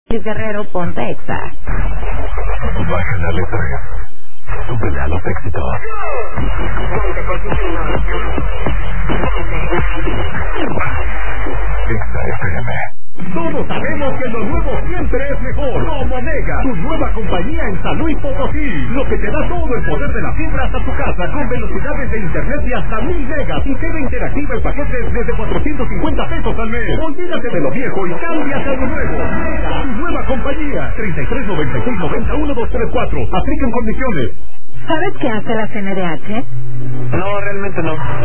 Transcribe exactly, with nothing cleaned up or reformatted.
Luis Guerrero, ponte Exa. Bájale tres. Súbele a los éxitos. Exa F M. Todos sabemos que lo nuevo siempre es mejor. Como Mega, tu nueva compañía en San Luis Potosí. Lo que te da todo el poder de la fibra hasta tu casa, con velocidades de internet de hasta mil megas y T V interactiva en paquetes desde cuatrocientos cincuenta pesos al mes. Olvídate de lo viejo y cámbiate a lo nuevo. Mega, tu nueva compañía. treinta y tres noventa y seis noventa uno dos tres cuatro. Aplican condiciones. ¿Sabes qué hace la C N D H? No, realmente no.